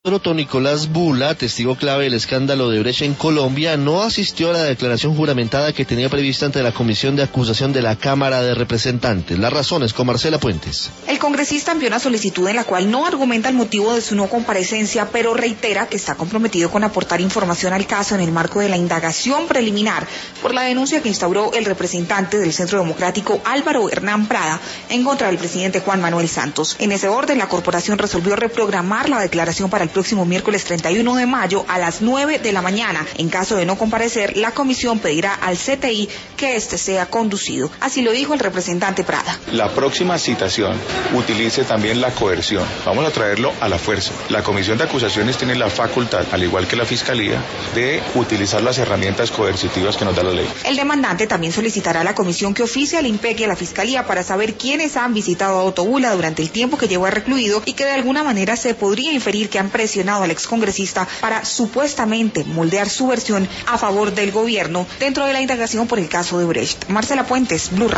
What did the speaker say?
Otro Nicolás Bula, testigo clave del escándalo de Brecht en Colombia, no asistió a la declaración juramentada que tenía prevista ante la Comisión de Acusación de la Cámara de Representantes. Las razones con Marcela Puentes. El congresista envió una solicitud en la cual no argumenta el motivo de su no comparecencia, pero reitera que está comprometido con aportar información al caso en el marco de la indagación preliminar por la denuncia que instauró el representante del Centro Democrático Álvaro Hernán Prada en contra del presidente Juan Manuel Santos. En ese orden, la corporación resolvió reprogramar la declaración para el próximo miércoles 31 de mayo a las 9 de la mañana. En caso de no comparecer, la comisión pedirá al CTI que este sea conducido. Así lo dijo el representante Prada. La próxima citación utilice también la coerción. Vamos a traerlo a la fuerza. La comisión de acusaciones tiene la facultad, al igual que la fiscalía, de utilizar las herramientas coercitivas que nos da la ley. El demandante también solicitará a la comisión que oficie al IMPEC y a la fiscalía para saber quiénes han visitado a Otto Bula durante el tiempo que llevó recluido y que de alguna manera se podría inferir que han presionado al excongresista para supuestamente moldear su versión a favor del gobierno dentro de la indagación por el caso de Brecht. Marcela Puentes, Blue Radio.